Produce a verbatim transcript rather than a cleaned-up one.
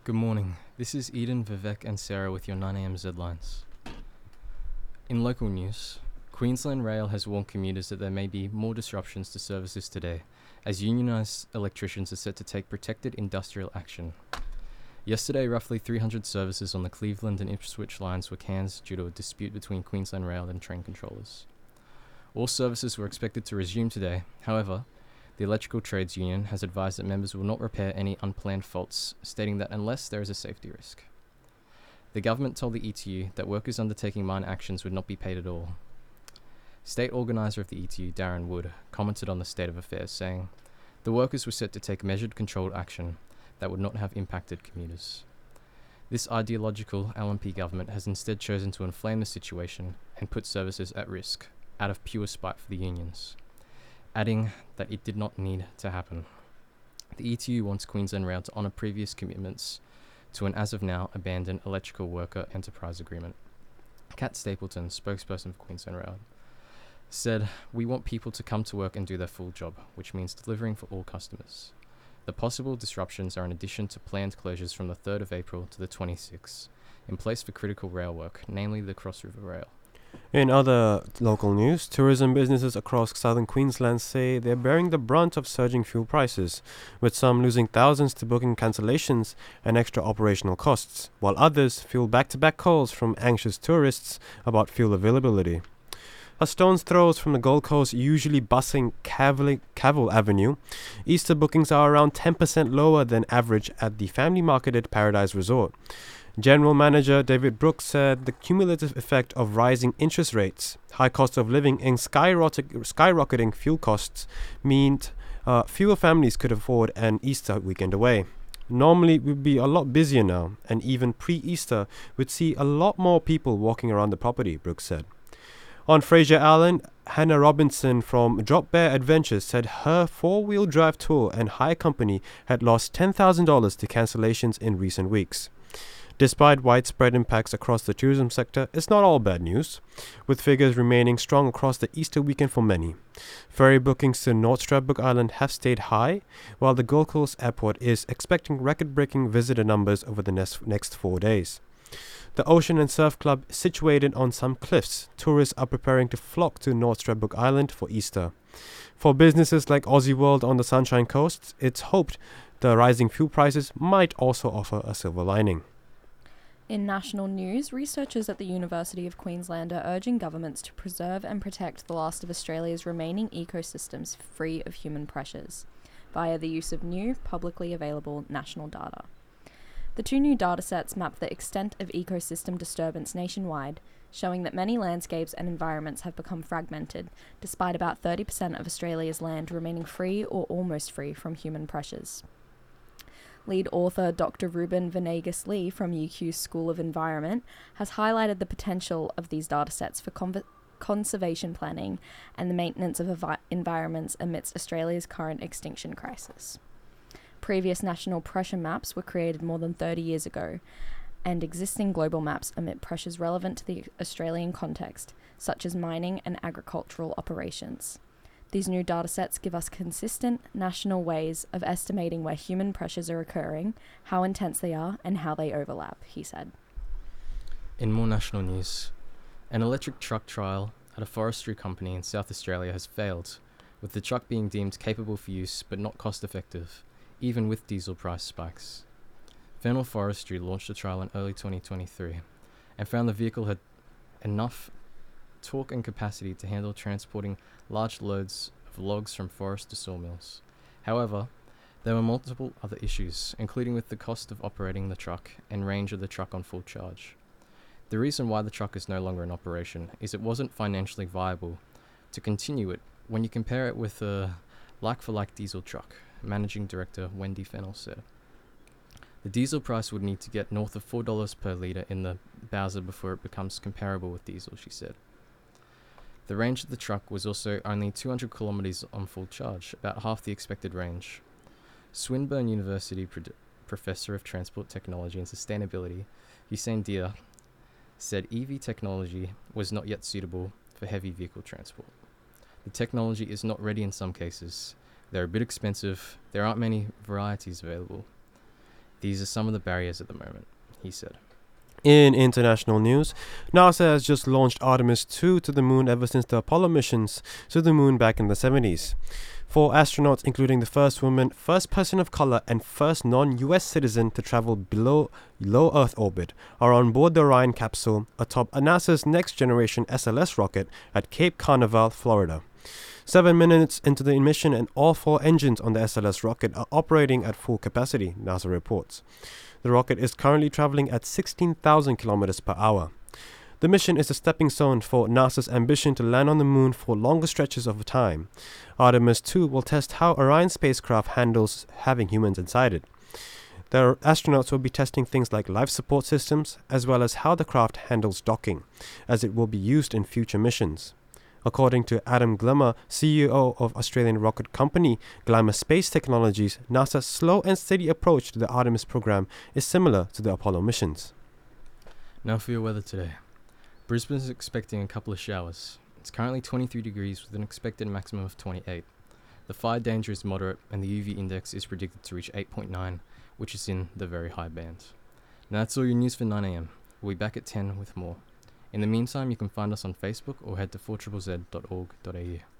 Good morning. This is Eden, Vivek and Sarah with your nine a m Zlines. In local news, Queensland Rail has warned commuters that there may be more disruptions to services today, as unionised electricians are set to take protected industrial action. Yesterday, roughly three hundred services on the Cleveland and Ipswich lines were canned due to a dispute between Queensland Rail and train controllers. All services were expected to resume today. However, the Electrical Trades Union has advised that members will not repair any unplanned faults, stating that unless there is a safety risk. The government told the E T U that workers undertaking mine actions would not be paid at all. State organiser of the E T U, Darren Wood, commented on the state of affairs, saying, "The workers were set to take measured, controlled action that would not have impacted commuters. This ideological L N P government has instead chosen to inflame the situation and put services at risk, out of pure spite for the unions," adding that it did not need to happen. The E T U wants Queensland Rail to honour previous commitments to an as-of-now abandoned electrical worker enterprise agreement. Kat Stapleton, spokesperson for Queensland Rail, said, "We want people to come to work and do their full job, which means delivering for all customers. The possible disruptions are in addition to planned closures from the third of April to the twenty-sixth, in place for critical rail work, namely the Cross River Rail." In other local news, tourism businesses across southern Queensland say they're bearing the brunt of surging fuel prices, with some losing thousands to booking cancellations and extra operational costs, while others feel back-to-back calls from anxious tourists about fuel availability. A stone's throw from the Gold Coast, usually bustling Cavill, Cavill Avenue, Easter bookings are around ten percent lower than average at the family-marketed Paradise Resort. General Manager David Brooks said the cumulative effect of rising interest rates, high cost of living and skyrocketing fuel costs meant uh, fewer families could afford an Easter weekend away. Normally we'd be a lot busier now, and even pre-Easter we'd see a lot more people walking around the property, Brooks said. On Fraser Island, Hannah Robinson from Drop Bear Adventures said her four-wheel drive tour and hire company had lost ten thousand dollars to cancellations in recent weeks. Despite widespread impacts across the tourism sector, it's not all bad news, with figures remaining strong across the Easter weekend for many. Ferry bookings to North Stradbroke Island have stayed high, while the Gold Coast Airport is expecting record-breaking visitor numbers over the next, next four days. The Ocean and Surf Club, situated on some cliffs, tourists are preparing to flock to North Stradbroke Island for Easter. For businesses like Aussie World on the Sunshine Coast, it's hoped the rising fuel prices might also offer a silver lining. In national news, researchers at the University of Queensland are urging governments to preserve and protect the last of Australia's remaining ecosystems free of human pressures, via the use of new, publicly available national data. The two new datasets map the extent of ecosystem disturbance nationwide, showing that many landscapes and environments have become fragmented, despite about thirty percent of Australia's land remaining free or almost free from human pressures. Lead author Doctor Ruben Venegas Lee from U Q's School of Environment has highlighted the potential of these datasets for conv- conservation planning and the maintenance of evi- environments amidst Australia's current extinction crisis. Previous national pressure maps were created more than thirty years ago, and existing global maps emit pressures relevant to the Australian context, such as mining and agricultural operations. These new datasets give us consistent national ways of estimating where human pressures are occurring, how intense they are, and how they overlap, he said. In more national news, an electric truck trial at a forestry company in South Australia has failed, with the truck being deemed capable for use but not cost-effective, even with diesel price spikes. Fennell Forestry launched a trial in early twenty twenty-three and found the vehicle had enough torque and capacity to handle transporting large loads of logs from forest to sawmills. However, there were multiple other issues, including with the cost of operating the truck and range of the truck on full charge. The reason why the truck is no longer in operation is it wasn't financially viable to continue it when you compare it with a like-for-like diesel truck, Managing Director Wendy Fennell said. The diesel price would need to get north of four dollars per litre in the Bowser before it becomes comparable with diesel, she said. The range of the truck was also only two hundred kilometres on full charge, about half the expected range. Swinburne University Pro- Professor of Transport Technology and Sustainability, Hussein Dia, said E V technology was not yet suitable for heavy vehicle transport. The technology is not ready in some cases. They're a bit expensive. There aren't many varieties available. These are some of the barriers at the moment, he said. In international news, NASA has just launched Artemis two to the moon ever since the Apollo missions to the moon back in the seventies. Four astronauts, including the first woman, first person of color, and first non-U S citizen to travel below low Earth orbit, are on board the Orion capsule atop NASA's next generation S L S rocket at Cape Canaveral, Florida. Seven minutes into the mission, and all four engines on the S L S rocket are operating at full capacity, NASA reports. The rocket is currently traveling at sixteen thousand kilometers per hour. The mission is a stepping stone for NASA's ambition to land on the moon for longer stretches of time. Artemis two will test how Orion spacecraft handles having humans inside it. The astronauts will be testing things like life support systems, as well as how the craft handles docking, as it will be used in future missions. According to Adam Glimmer, C E O of Australian rocket company Glamour Space Technologies, NASA's slow and steady approach to the Artemis program is similar to the Apollo missions. Now for your weather today. Brisbane is expecting a couple of showers. It's currently twenty-three degrees with an expected maximum of twenty-eight. The fire danger is moderate and the U V index is predicted to reach eight point nine, which is in the very high band. Now that's all your news for nine a m. We'll be back at ten with more. In the meantime, you can find us on Facebook or head to four z z dot org dot a u.